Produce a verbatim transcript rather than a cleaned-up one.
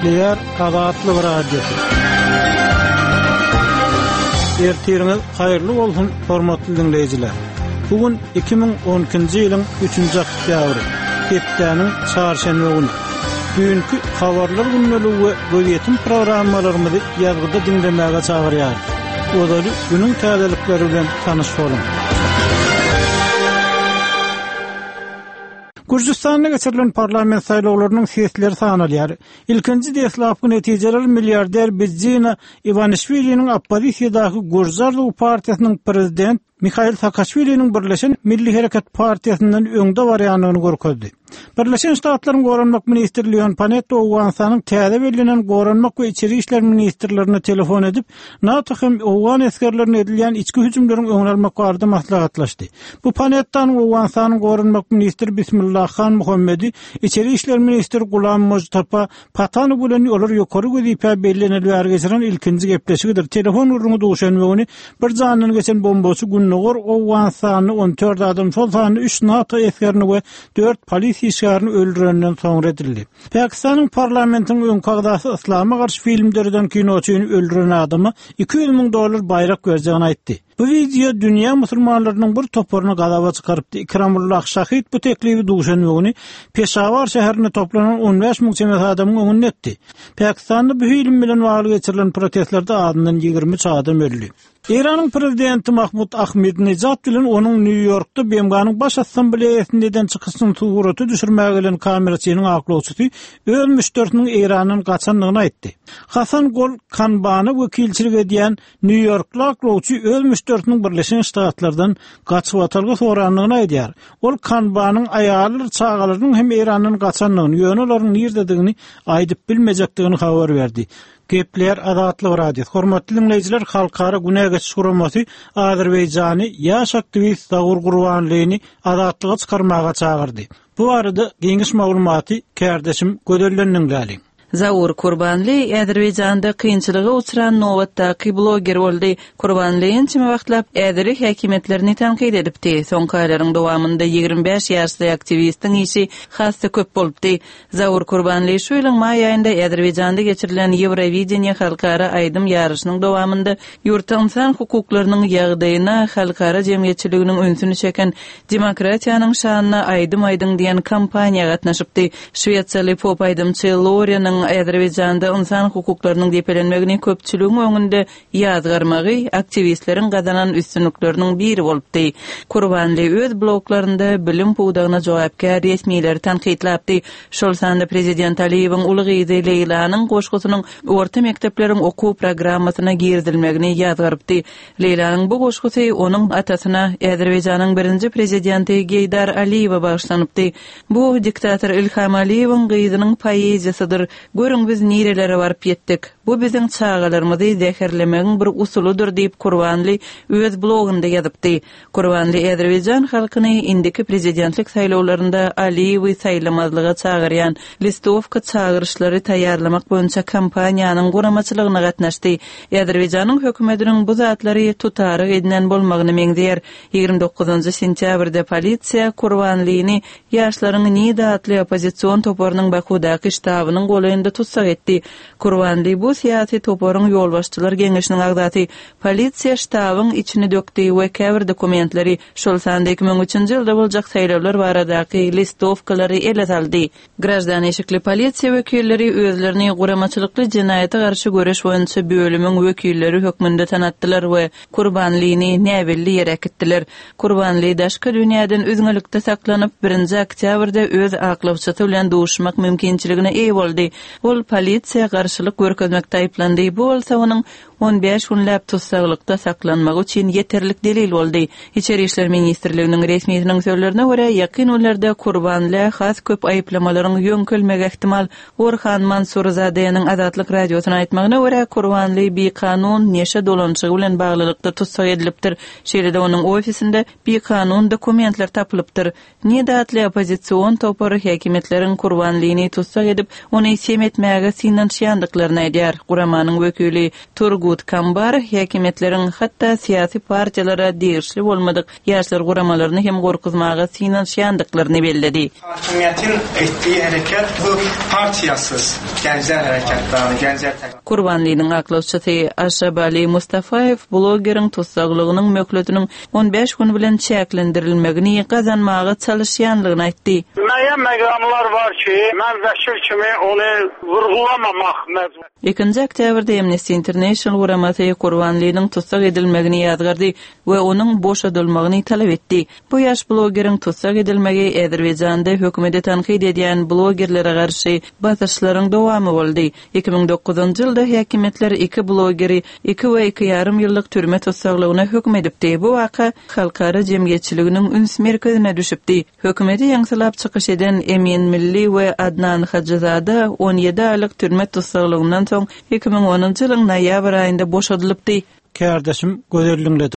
Gepler Azatlyk Radiosu. Ertiriniz hayırlı bolsun hormatly dinleyijiler. Bugün iki bin on ikinji ýylyň üçünji oktýabry. Hepdeniň çarşamba güni. Dünkü habarlar günlügi we gözetim programmalarymyzy ýazgyda dinlemäge çagyrýar. Odaly günüň täzelikleri bilen tanyş bolun. Gürjistanda geçirilen parlament saýlawlarynyň sesleri sanalýar. İlkinji deslapky netijeler milliarder Bidzina Ivanishvili'niň oppozisiýadaky Gürjistan partiýasynyň prezident Mikhail Saakashvili'niň Birleşen Milli Hereket Partiýasynyň öňde barýanlygyny görkezdi. Birleşen Ştatlaryň Goranmak ministri Leon Panetta Owgansanyň täze belgilenen Goranmak we Içeri işler ministrlerine telefon edip NATO hem Owgan eskerlerine edilýän içki hüjümleriň öňüne almak barada maslahatlaşdy. Bu Panettanyň Owgansanyň Goranmak ministri Bismillah Khan Muhammedi, İçeri işler ministri Gulam Mustafa Patany bilen olar ýokary gözipe bellenilýär geçiren ilkinji gepleşigidir. Telefon urunu duşanmagyny bir janyny geçen bombasy günnäger Owgansany on dört adam solsany üç NATO eskerini we dört polis işgärini öldürenden soňra edildi. Pakistanyň parlamentiniň öň kagdasy islama garşy filmlerden kinoçyny öldüren adamy iki yüz miň dollar bayrak gözlegini aýtdy. Bu video dünýä musulmanlarynyň bir toparyny gadaba çykarypdy. Ikramullah Şahid bu teklifi duşanmagyny Peşawar şäherine toplanan on beş miň çemet adamyň öňüne etdi. Pakistanda bu film bilen waly geçirilen protestlerde adından ýygrimi üç adam öldü. İran'ın prezidenti Mahmud Ahmadinejad bilen onun New York'ta B M G'nın baş assambleýasyndan çykyşyny suraty düşürmäge gelen kameraçynyň aklawçysy ölmüş dörtüň İran'ın gaçanlygyny aýtdy. Hasan Gol Kanbany wekilçilik edýän New York'ly aklawçy ölmüş dörtüň Birleşen Ştatlardan gaçyp atalgy soranlygyny aýdýar. Ol Kanbanyň aýaly çağalarynyň hem İran'ın gaçanlygyny, ýönelaryň nirdedigini aýdyp bilmejekdigini habar berdi. Gepler Azatlyk Radiosu. Hormatly dinleyijiler, halkara günäge şuramasy Azerbaýjany ýaş aktivist Zagur Gurbanlyny azatlyga çykarmaga çagyrdy. Bu arada geňiş maglumaty kärdeşim Gödelleniň gäli. Zaur Gurbanly Azerbaýjanda kynçylyga uçuran nowatdaky bloger boldy. Gurbanlyň çyma wagtlap äderi häkimetlerini tanqid edipdi. Soňky aýlaryň dowamynda ýygrimi beş ýaşly aktivistiň işi hasda köp bolupdy. Zaur Gurbanly şu ýylyň may aýynda Azerbaýjanda geçirilen Eurovision halkara aýdym ýarışynyň dowamynda ýurtda insan hukuklarynyň ýagdaýyna halkara jemgyýetçiliginiň öňsüni çeken demokratiýanyň şanyna aýdym-aýdym diýen kampaniýa gatnaşypdy. Şweýçarly pop aýdymçy Lorianyň Azerbaýjanda insan hukuklarynyň depelenmegini köpçüligiň öňünde ýazgarmagy aktivistleriň gazanan üstünlükleriniň biri bolupdy. Gurbanly öz bloglarynda bilim puwdagyna jogapkär resmiýetleri tanqidlapdy. Şol sanda prezident Aliýewiň uly gyzy Leylanyň goşgusynyň orta mektepleriň okuw programmasyna girdilmegini ýazgarypdy. Leylanyň bu goşgusy onuň atasyna Azerbaýjanyň birinji prezidenti Geydar Aliýewe bagşlanypdy. Bu diktator Ilham Aliýewiň gyzynyň poeziýasydyr. Görüň biz nirelere barıp ýetdik. Bu biziň çağalarymyzy zäherlemegiň bir usuludyr diýip Gurbanly öz blogunda ýazypdy. Gurbanly Azerbaýjan halkyny indiki prezidentlik saýlawlarynda Aliýewi saýlamazlyga çagyrýan listovka çagyrışlary taýýarlamak boýunça kampaniýanyň guramaçylygyna gatnaşdy. Azerbaýjanyň hökümetiniň bu zatlary tutary edilen bolmagyny meňzeýär. ýygrimi dokuzunçy sentýabrda polisiýa Gurbanlyny ýaşlaryň Nida atly opozisiýon toparynyň Bakudaky ştabynyň golayynda tutsak etdi. Gurbanly bu siyasi toparyň ýolbaşçylar geňeşiniň agdaty polisiýa ştabynyň içine dökdi we käbir dokumentleri şol sanda iki bin üçünçi ýylda boljak saýlawlar baradaky listovkalary ele saldy. Grajdan eşikli polisiýa wekilleri özlerini guramaçylykly jinaýata garşy göreş boýunça bölümiň wekilleri hökmünde tanatdylar we Gurbanlyny näbelli ýerekitdiler. Gurbanly daşky dünýäden özgünlikde saklanyp birinji oktýabrda öz aklawçysy bilen duşmak mümkinçiligine eýe boldy. Ol polisiýa garşylyk görkezmekde aýplandy. Bu bolsa onuň on beş günläp tutsaklikda saklanmagy üçin yeterlik delil boldy. İçeri işler ministrliginiň resmiýetiniň sözlerine görä, ýakyn günlerde Gurbanly has köp aýplamalaryň ýöňkelmegi ihtimal. Orhan Mansurzadeýanyň Azatlyk radiosyna aýtmagyna görä, Gurbanly bir kanun neşe dolançygy bilen baglylykda tutsak edilipdir. Şeýle-de onuň ofisinde bir kanun dokumentler tapylypdyr. Nidatly opozisiýon topary häkimetleriň Gurbanlyny tutsak edip, ony semetmäge sinanşýandyklaryny aýdýar. Guramanyň wekili Turgut Suud Kambar häkimetleriň hatda siyasi partiýalara degişli bolmadyk ýaşlar guramalaryny hem gorkuzmaga synanşýandyklaryny belledi. Hakimiýetin etdiği hareket bu partiýasız gençler hareketleri, gençler Kurbanlynyň aklawçysy Aşraf Ali Mustafaev blogeriň tutsaglygynyň möhletiniň on beş gün bilen çäklendirilmegini gazanmaga çalışýanlygyny aýtdy. Müəyyən məqamlar var ki, mən vəkil kimi onu vurgulamamaq məcbur. ikinji oktýabrda Amnesty International guramasy Kurbanlynyň tutsag edilmegini ýazgardy we onuň boşadylmagyny talap etdi. Bu ýaş blogeriň tutsag edilmegi Azerbaýjanda hökümeti tanqid edýän blogerlere garşy basyşlaryň dowamy boldy. iki ming dokuzunçy ýylda häkimetler iki blogeri iki we iki ýarym ýyllyk türme tutsaglygyna hökm edipdi. Bu waka halkara jemgyýetçiliginiň üns merkezine düşipdi. Hökümeti ýaňsylap çykyş eden Emin Milli we Adnan Hajjazada on ýedi aýlyk türme tutsaglygynyň soň iki ming onunçy ýylyň noýabr aýynda boşadylypdy. Kärdeşim gözelliňle